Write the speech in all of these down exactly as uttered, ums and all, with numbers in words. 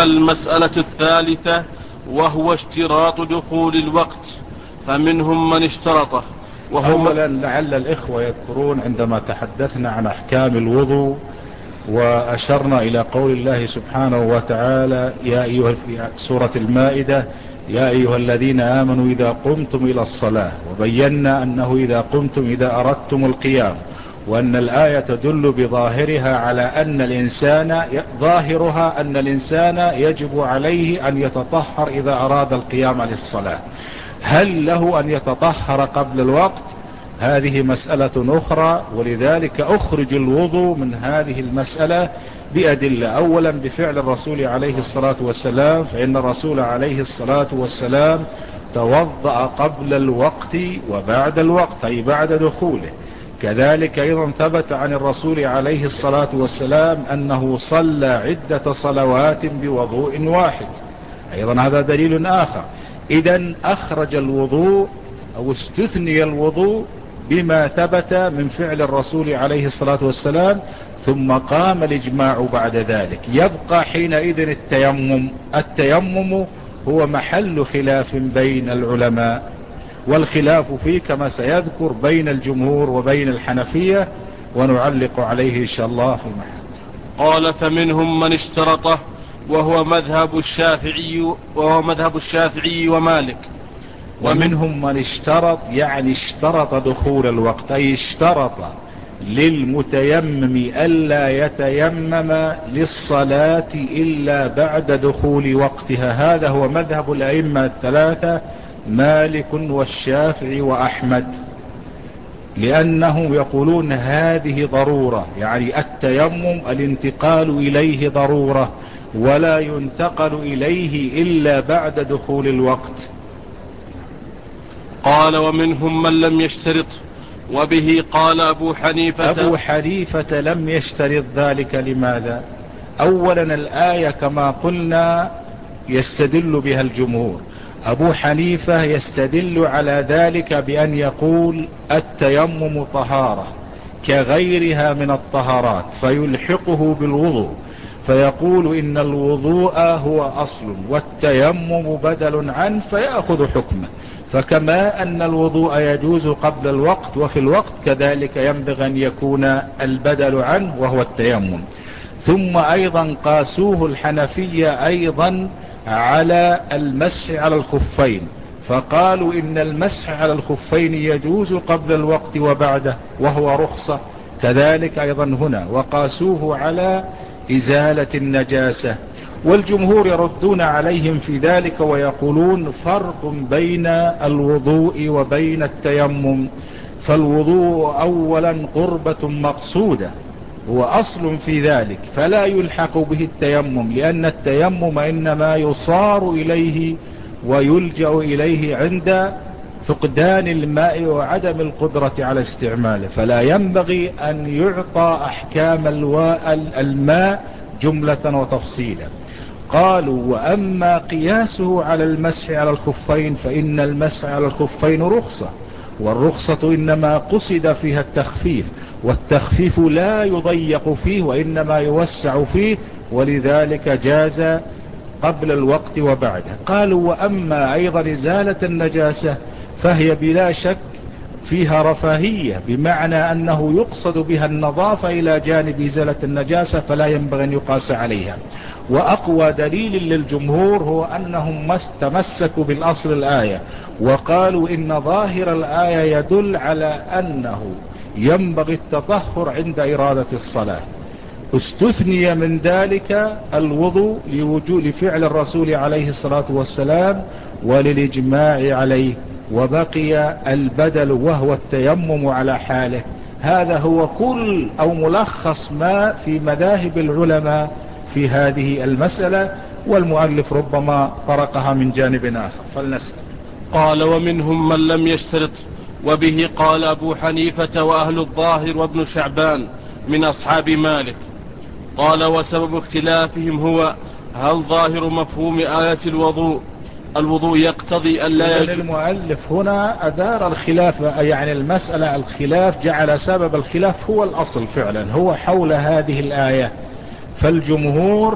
المسألة الثالثة وهو اشتراط دخول الوقت، فمنهم من اشترطه وهو أولا لعل الإخوة يذكرون عندما تحدثنا عن أحكام الوضوء وأشرنا إلى قول الله سبحانه وتعالى يا أيها في سورة المائدة يا أيها الذين آمنوا إذا قمتم إلى الصلاة، وبينا أنه إذا قمتم إذا أردتم القيام، وأن الآية تدل بظاهرها على أن الإنسان ظاهرها أن الإنسان يجب عليه أن يتطهر إذا أراد القيام للصلاة. هل له أن يتطهر قبل الوقت؟ هذه مسألة أخرى، ولذلك أخرج الوضوء من هذه المسألة بأدلة. أولا بفعل الرسول عليه الصلاة والسلام، فإن الرسول عليه الصلاة والسلام توضأ قبل الوقت وبعد الوقت أي بعد دخوله. كذلك أيضا ثبت عن الرسول عليه الصلاة والسلام أنه صلى عدة صلوات بوضوء واحد، أيضا هذا دليل آخر. إذن أخرج الوضوء أو استثني الوضوء بما ثبت من فعل الرسول عليه الصلاة والسلام، ثم قام الإجماع بعد ذلك. يبقى حينئذ التيمم. التيمم هو محل خلاف بين العلماء، والخلاف فيه كما سيذكر بين الجمهور وبين الحنفية، ونعلق عليه إن شاء الله في محل. قال فمنهم من اشترطه وهو مذهب الشافعي وهو مذهب الشافعي ومالك. ومنهم من اشترط يعني اشترط دخول الوقت، أي اشترط للمتيمم ألا يتيمم للصلاة إلا بعد دخول وقتها. هذا هو مذهب الأئمة الثلاثة مالك والشافعي وأحمد، لأنهم يقولون هذه ضرورة، يعني التيمم الانتقال إليه ضرورة ولا ينتقل إليه إلا بعد دخول الوقت. قال ومنهم من لم يشترط، وبه قال أبو حنيفة. أبو حنيفة لم يشترط ذلك. لماذا؟ أولا الآية كما قلنا يستدل بها الجمهور. أبو حنيفة يستدل على ذلك بأن يقول التيمم طهارة كغيرها من الطهارات، فيلحقه بالوضوء، فيقول إن الوضوء هو أصل والتيمم بدل عنه فيأخذ حكمه. فكما أن الوضوء يجوز قبل الوقت وفي الوقت، كذلك ينبغي أن يكون البدل عنه وهو التيمم. ثم أيضا قاسوه الحنفية أيضا على المسح على الخفين، فقالوا إن المسح على الخفين يجوز قبل الوقت وبعده وهو رخصة، كذلك أيضا هنا. وقاسوه على إزالة النجاسة. والجمهور يردون عليهم في ذلك ويقولون فرق بين الوضوء وبين التيمم. فالوضوء أولا قربة مقصودة هو أصل في ذلك، فلا يلحق به التيمم، لأن التيمم إنما يصار إليه ويلجأ إليه عند فقدان الماء وعدم القدرة على استعماله، فلا ينبغي أن يعطى أحكام الماء جملة وتفصيلا. قالوا وأما قياسه على المسح على الخفين فإن المسح على الخفين رخصة، والرخصة إنما قصد فيها التخفيف، والتخفيف لا يضيق فيه وإنما يوسع فيه، ولذلك جاز قبل الوقت وبعده. قالوا وأما أيضا إزالة النجاسة فهي بلا شك فيها رفاهية، بمعنى أنه يقصد بها النظافة إلى جانب إزالة النجاسة، فلا ينبغي أن يقاس عليها. وأقوى دليل للجمهور هو أنهم ما استمسكوا بالأصل الآية، وقالوا إن ظاهر الآية يدل على أنه ينبغي التطهر عند إرادة الصلاة. استثني من ذلك الوضوء لوجود فعل الرسول عليه الصلاة والسلام وللإجماع عليه، وبقي البدل وهو التيمم على حاله. هذا هو كل أو ملخص ما في مذاهب العلماء في هذه المسألة، والمؤلف ربما طرقها من جانب آخر، فلنسأل. قال ومنهم من لم يشترط، وبه قال أبو حنيفة وأهل الظاهر وابن شعبان من أصحاب مالك. قال وسبب اختلافهم هو هل ظاهر مفهوم آية الوضوء الوضوء يقتضي أن لا يجب. المؤلف هنا أدار الخلاف، يعني المسألة الخلاف جعل سبب الخلاف هو الأصل فعلا، هو حول هذه الآية. فالجمهور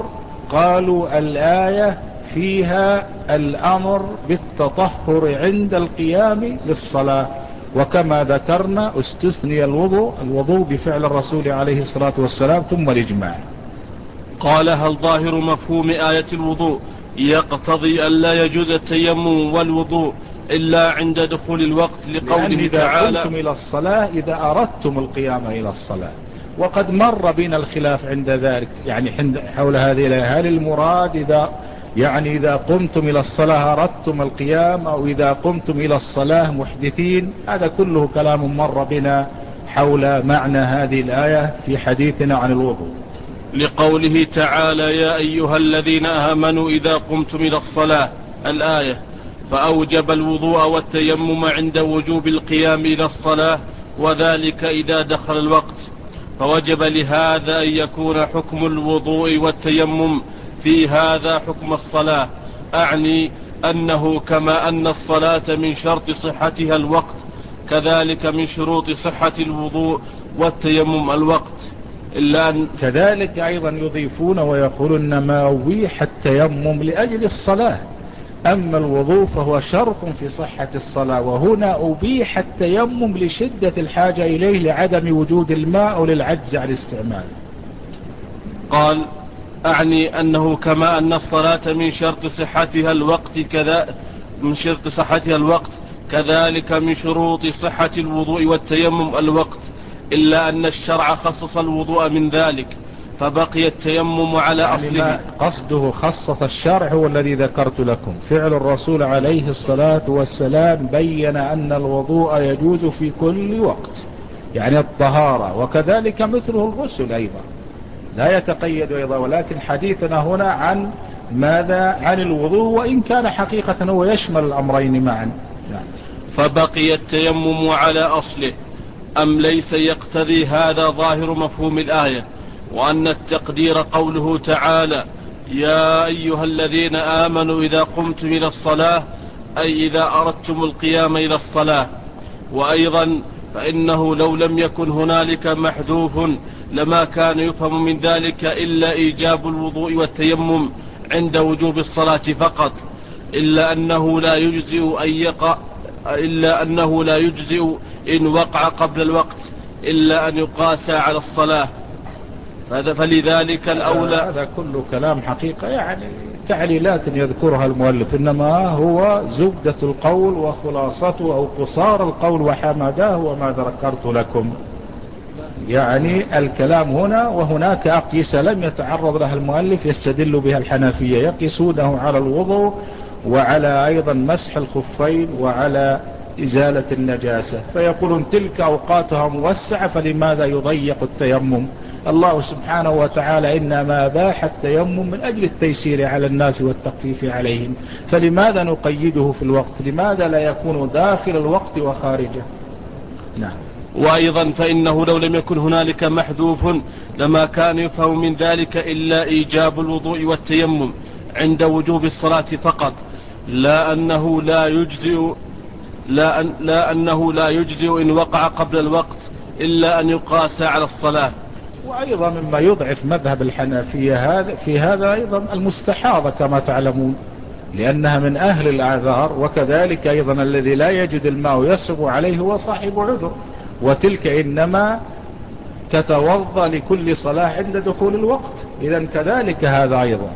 قالوا الآية فيها الأمر بالتطهر عند القيام للصلاة، وكما ذكرنا استثني الوضوء الوضوء بفعل الرسول عليه الصلاة والسلام ثم الإجماع. قال: هل ظاهر مفهوم آية الوضوء يقتضي أن لا يجوز التيمم والوضوء إلا عند دخول الوقت، لقوله إذا تعالى: قمتم إلى الصلاة إذا أردتم القيام إلى الصلاة، وقد مر بنا الخلاف عند ذلك يعني حول هذه الآية، هل المراد إذا يعني إذا قمتم إلى الصلاة أردتم القيام، أو إذا قمتم إلى الصلاة محدثين؟ هذا كله كلام مر بنا حول معنى هذه الآية في حديثنا عن الوضوء. لقوله تعالى: يا أيها الذين آمنوا إذا قمتم إلى الصلاة، الآية، فأوجب الوضوء والتيمم عند وجوب القيام إلى الصلاة، وذلك إذا دخل الوقت، فوجب لهذا أن يكون حكم الوضوء والتيمم في هذا حكم الصلاة، أعني أنه كما أن الصلاة من شرط صحتها الوقت، كذلك من شروط صحة الوضوء والتيمم الوقت. إلا أن كذلك أيضا يضيفون ويقولون ما أبيح التيمم لأجل الصلاة، أما الوضوء فهو شرط في صحة الصلاة، وهنا أبيح التيمم لشدة الحاجة إليه لعدم وجود الماء أو للعجز عن استعماله. قال: أعني أنه كما أن الصلاة من شرط صحتها الوقت كذا من شرط صحتها الوقت كذلك من شروط صحة الوضوء والتيمم الوقت، إلا أن الشرع خصص الوضوء من ذلك، فبقي التيمم على يعني أصله. ما قصده خصص الشرع هو الذي ذكرت لكم، فعل الرسول عليه الصلاة والسلام بين أن الوضوء يجوز في كل وقت، يعني الطهارة، وكذلك مثله الغسل أيضا لا يتقيد أيضا، ولكن حديثنا هنا عن ماذا؟ عن الوضوء، وإن كان حقيقة هو يشمل الأمرين معا. يعني فبقي التيمم على أصله، أم ليس يقتضي هذا ظاهر مفهوم الآية، وأن التقدير قوله تعالى: يا أيها الذين آمنوا إذا قمتم إلى الصلاة، أي إذا أردتم القيام إلى الصلاة. وأيضا فإنه لو لم يكن هنالك محذوف لما كان يفهم من ذلك إلا إيجاب الوضوء والتيمم عند وجوب الصلاة فقط، إلا أنه لا يجزئ أن يقع إلا أنه لا يجزئ إن وقع قبل الوقت إلا أن يقاس على الصلاة، فلذلك الأولى. هذا كله كلام حقيقة يعني تعليلات يذكرها المؤلف، إنما هو زبدة القول وخلاصته أو قصار القول وحمداه وما ذكرت لكم. يعني الكلام هنا وهناك أقيسة لم يتعرض لها المؤلف يستدل بها الحنفية، يقيسونه على الوضوء وعلى أيضا مسح الخفين وعلى إزالة النجاسة، فيقولون تلك أوقاتها موسعة فلماذا يضيق التيمم؟ الله سبحانه وتعالى إنما أباح التيمم من أجل التيسير على الناس والتخفيف عليهم، فلماذا نقيده في الوقت؟ لماذا لا يكون داخل الوقت وخارجه؟ نعم. وأيضا فإنه لو لم يكن هنالك محذوف لما كان يفهم من ذلك إلا إيجاب الوضوء والتيمم عند وجوب الصلاة فقط، لا أنه لا يجزئ لا, أن لا أنه لا يجزئ إن وقع قبل الوقت إلا أن يقاس على الصلاة. وأيضا مما يضعف مذهب الحنفية هذا في هذا أيضا المستحاضة كما تعلمون، لأنها من أهل الأعذار، وكذلك أيضا الذي لا يجد الماء يصعب عليه هو صاحب عذر، وتلك إنما تتوضأ لكل صلاة عند دخول الوقت، إذن كذلك هذا أيضا.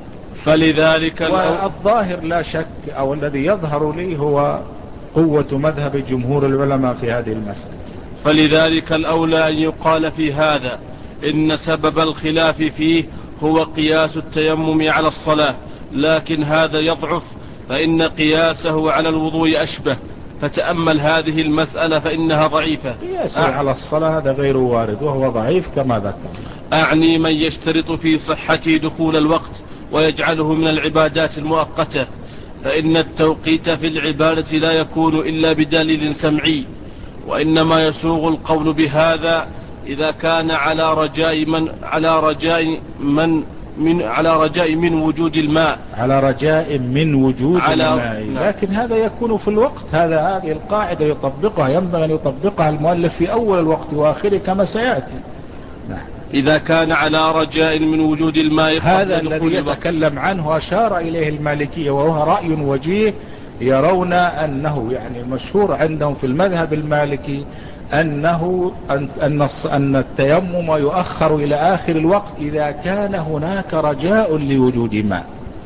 فلذلك والظاهر لا شك أو الذي يظهر لي هو قوة مذهب جمهور العلماء في هذه المسألة. فلذلك الأولى أن يقال في هذا إن سبب الخلاف فيه هو قياس التيمم على الصلاة، لكن هذا يضعف، فإن قياسه على الوضوء أشبه، فتأمل هذه المسألة فإنها ضعيفة. قياسه أع... على الصلاة هذا غير وارد وهو ضعيف كما ذكر. أعني من يشترط في صحته دخول الوقت ويجعله من العبادات المؤقتة، فإن التوقيت في العبادة لا يكون إلا بدليل سمعي، وإنما يسوغ القول بهذا إذا كان على رجاء من على رجاء من من على رجاء من وجود الماء على رجاء من وجود على الماء، لكن هذا يكون في الوقت، هذا هذه القاعدة يطبقها، ينبغي أن يطبقها المؤلف في أول الوقت وآخره كما سيأتي. نعم. إذا كان على رجاء من وجود الماء هذا قبل الذي دخول الوقت. يتكلم عنه أشار إليه المالكية، وهو رأي وجيه، يرون أنه يعني مشهور عندهم في المذهب المالكي أنه أن, أن, أن التيمم يؤخر إلى آخر الوقت إذا كان هناك رجاء لوجود ماء.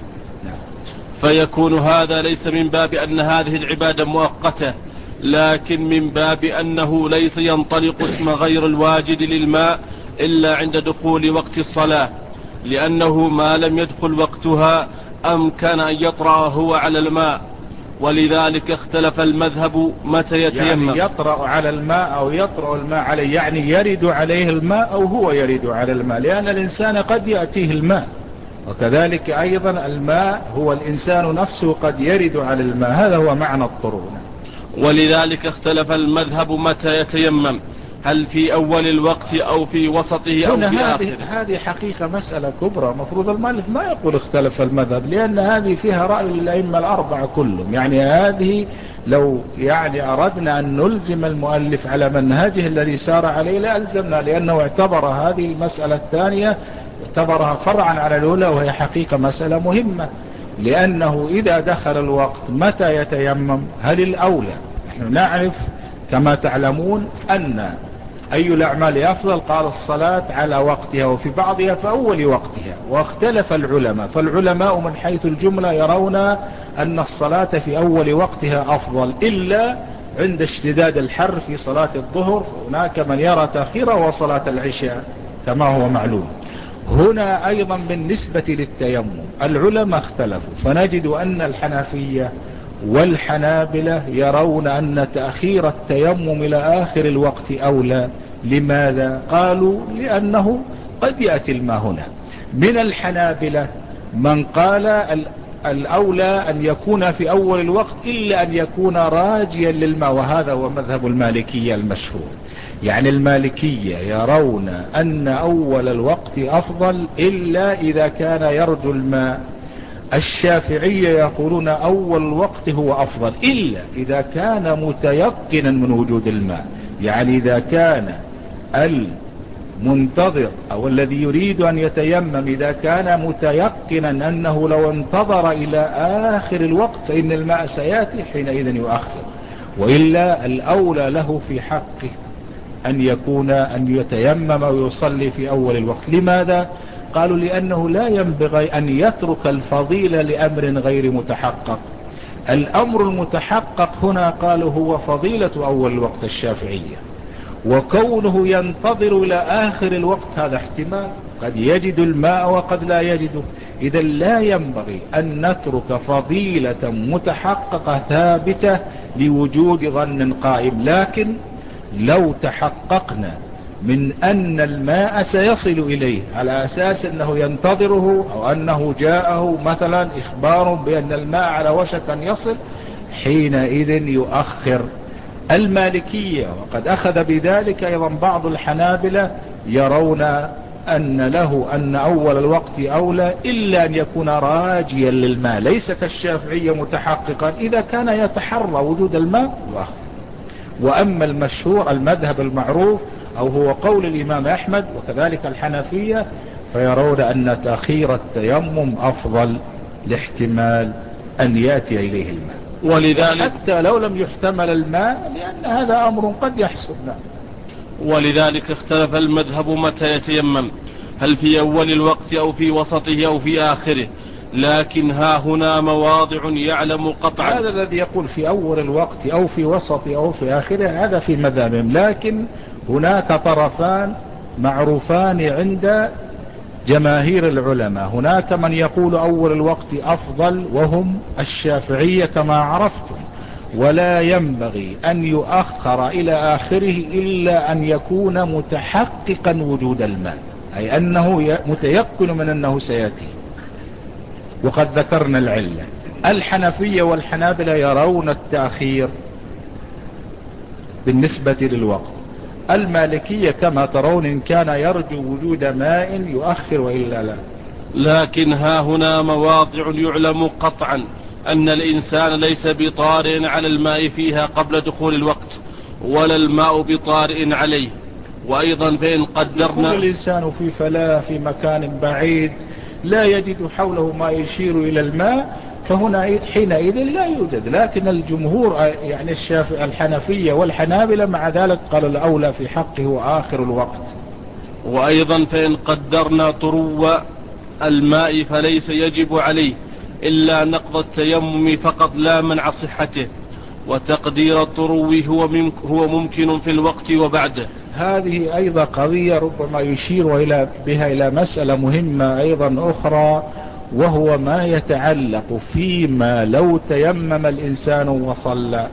فيكون هذا ليس من باب أن هذه العبادة مؤقتة، لكن من باب أنه ليس ينطلق اسم غير الواجد للماء إلا عند دخول وقت الصلاة، لأنه ما لم يدخل وقتها أمكن أن يطرأ هو على الماء. ولذلك اختلف المذهب متى يتيمم. يعني يطرأ على الماء أو يطرأ الماء عليه، يعني يرد عليه الماء أو هو يرد على الماء، لأن الإنسان قد يأتيه الماء، وكذلك أيضا الماء هو الإنسان نفسه قد يرد على الماء. هذا هو معنى الطرق. ولذلك اختلف المذهب متى يتيمم، هل في أول الوقت أو في وسطه أو في هنا هذه آخره. هذه حقيقة مسألة كبرى، مفروض المؤلف ما يقول اختلف المذهب، لأن هذه فيها رأي الأئمة الأربعة كلهم. يعني هذه لو يعني أردنا أن نلزم المؤلف على منهجه الذي سار عليه لألزمنا، لأنه اعتبر هذه المسألة الثانية اعتبرها فرعا على الأولى، وهي حقيقة مسألة مهمة. لأنه إذا دخل الوقت متى يتيمم؟ هل الأولى؟ نحن نعرف كما تعلمون أن أي الأعمال أفضل؟ قال الصلاة على وقتها، وفي بعضها في أول وقتها. واختلف العلماء، فالعلماء من حيث الجملة يرون أن الصلاة في أول وقتها أفضل، إلا عند اشتداد الحر في صلاة الظهر، هناك من يرى تأخيرها وصلاة العشاء كما هو معلوم. هنا أيضا بالنسبة للتيمم العلماء اختلفوا، فنجد أن الحنفية والحنابلة يرون أن تأخير التيمم إلى آخر الوقت أولى. لماذا؟ قالوا لأنه قد يأتي الماء هنا. من الحنابلة من قال الأولى أن يكون في أول الوقت إلا أن يكون راجيا للماء، وهذا هو مذهب المالكية المشهور. يعني المالكية يرون أن أول الوقت أفضل إلا إذا كان يرجو الماء. الشافعية يقولون أول الوقت هو أفضل إلا إذا كان متيقنا من وجود الماء. يعني إذا كان المنتظر أو الذي يريد أن يتيمم إذا كان متيقنا أنه لو انتظر إلى آخر الوقت فإن الماء سيأتي، حينئذ يؤخر. وإلا الأولى له في حقه أن يكون أن يتيمم ويصلي في أول الوقت. لماذا؟ قالوا لأنه لا ينبغي أن يترك الفضيلة لأمر غير متحقق. الأمر المتحقق هنا قالوا هو فضيلة أول الوقت الشافعية، وكونه ينتظر إلى آخر الوقت هذا احتمال، قد يجد الماء وقد لا يجده. إذا لا ينبغي أن نترك فضيلة متحققة ثابتة لوجود ظن قائم. لكن لو تحققنا من أن الماء سيصل إليه على أساس أنه ينتظره أو أنه جاءه مثلا إخبار بأن الماء على وشك أن يصل، حينئذ يؤخر. المالكية وقد أخذ بذلك أيضا بعض الحنابلة يرون أن له أن أول الوقت أولى إلا أن يكون راجيا للماء، ليس كالشافعية متحققا. إذا كان يتحرى وجود الماء يؤخر. وأما المشهور المذهب المعروف أو هو قول الإمام أحمد وكذلك الحنفية، فيرون أن تأخير التيمم أفضل لاحتمال أن يأتي إليه الماء، ولذلك حتى لو لم يحتمل الماء، لأن هذا أمر قد يحصل. ولذلك اختلف المذهب متى يتيمم، هل في أول الوقت أو في وسطه أو في آخره. لكن ها هنا مواضع يعلم قطعا. هذا الذي يقول في أول الوقت أو في وسطه أو في آخره هذا في مذهبهم، لكن هناك طرفان معروفان عند جماهير العلماء. هناك من يقول أول الوقت أفضل وهم الشافعية كما عرفتم، ولا ينبغي أن يؤخر إلى آخره إلا أن يكون متحققا وجود الماء، أي أنه متيقن من أنه سيأتي. وقد ذكرنا العلة. الحنفية والحنابلة يرون التأخير بالنسبة للوقت. المالكية كما ترون إن كان يرجو وجود ماء يؤخر وإلا لا. لكن ها هنا مواضع يعلم قطعا أن الإنسان ليس بطارئ على الماء فيها قبل دخول الوقت، ولا الماء بطارئ عليه. وأيضا فإن قد يكون قدرنا الإنسان في فلاة في مكان بعيد لا يجد حوله ما يشير إلى الماء، فهنا حينئذ لا يوجد. لكن الجمهور يعني الشافعي الحنفية والحنابلة مع ذلك قالوا الأولى في حقه آخر الوقت. وأيضا فإن قدرنا طرو الماء فليس يجب عليه إلا نقض التيمم فقط لا منع صحته، وتقدير الطرو هو ممكن في الوقت وبعده. هذه أيضا قضية ربما يشير إلى بها إلى مسألة مهمة أيضا أخرى، وهو ما يتعلق فيما لو تيمم الإنسان وصلى.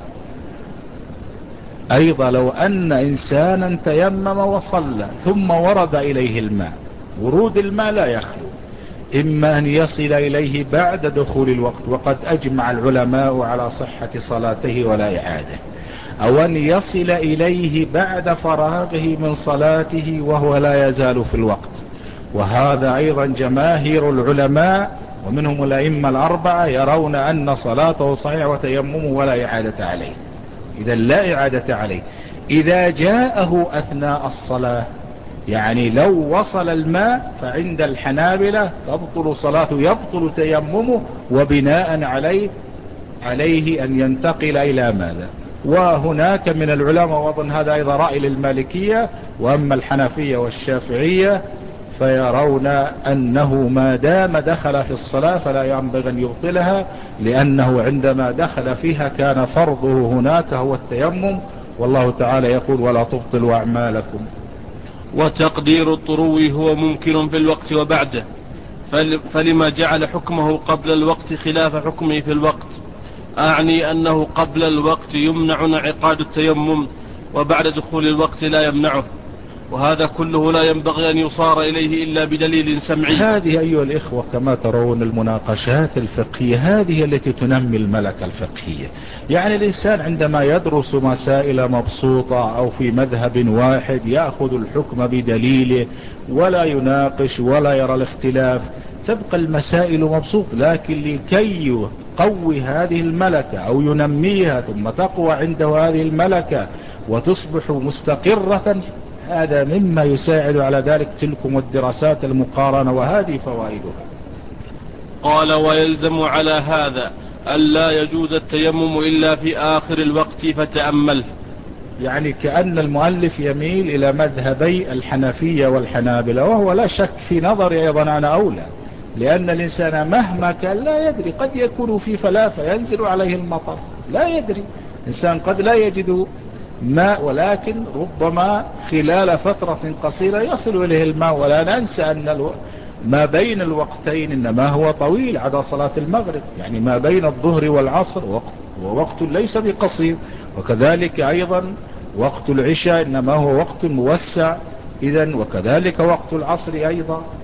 أيضا لو أن إنسانا تيمم وصلى ثم ورد إليه الماء، ورود الماء لا يخلو إما أن يصل إليه بعد دخول الوقت، وقد أجمع العلماء على صحة صلاته ولا إعادة، أو أن يصل إليه بعد فراغه من صلاته وهو لا يزال في الوقت. وهذا أيضا جماهير العلماء ومنهم الأئمة الأربعة يرون أن صلاته صحيحة وتيممه ولا إعادة عليه. إذا لا إعادة عليه إذا جاءه أثناء الصلاة، يعني لو وصل الماء فعند الحنابلة تبطل صلاته، يبطل تيممه، وبناء عليه عليه أن ينتقل إلى ماذا؟ وهناك من العلماء، وأظن هذا أيضا رأي للمالكية، وأما الحنفية والشافعية فيرون أنه ما دام دخل في الصلاة فلا ينبغي أن يبطلها، لأنه عندما دخل فيها كان فرضه هناك هو التيمم، والله تعالى يقول ولا تبطلوا أعمالكم. وتقدير الطرو هو ممكن في الوقت وبعده، فلما جعل حكمه قبل الوقت خلاف حكمه في الوقت؟ أعني أنه قبل الوقت يمنع انعقاد التيمم، وبعد دخول الوقت لا يمنعه، وهذا كله لا ينبغي أن يصار إليه إلا بدليل سمعي. هذه أيها الإخوة كما ترون المناقشات الفقهية هذه التي تنمي الملكة الفقهية. يعني الإنسان عندما يدرس مسائل مبسوطة أو في مذهب واحد يأخذ الحكم بدليله ولا يناقش ولا يرى الاختلاف، تبقى المسائل مبسوط. لكن لكي يقوي هذه الملكة أو ينميها ثم تقوى عنده هذه الملكة وتصبح مستقرة، هذا مما يساعد على ذلك تلكم الدراسات المقارنة، وهذه فوائدها. قال ويلزم على هذا ألا يجوز التيمم إلا في آخر الوقت فتأمل. يعني كأن المؤلف يميل إلى مذهبي الحنفية والحنابلة، وهو لا شك في نظري أيضا أنا أولى، لأن الإنسان مهما كان لا يدري، قد يكون في فلاة فينزل عليه المطر، لا يدري إنسان، قد لا يجد ماء ولكن ربما خلال فترة قصيرة يصل إليه الماء. ولا ننسى أن الو... ما بين الوقتين إنما هو طويل عدا صلاة المغرب، يعني ما بين الظهر والعصر وقت ووقت ليس بقصير، وكذلك أيضا وقت العشاء إنما هو وقت موسع إذن، وكذلك وقت العصر أيضا.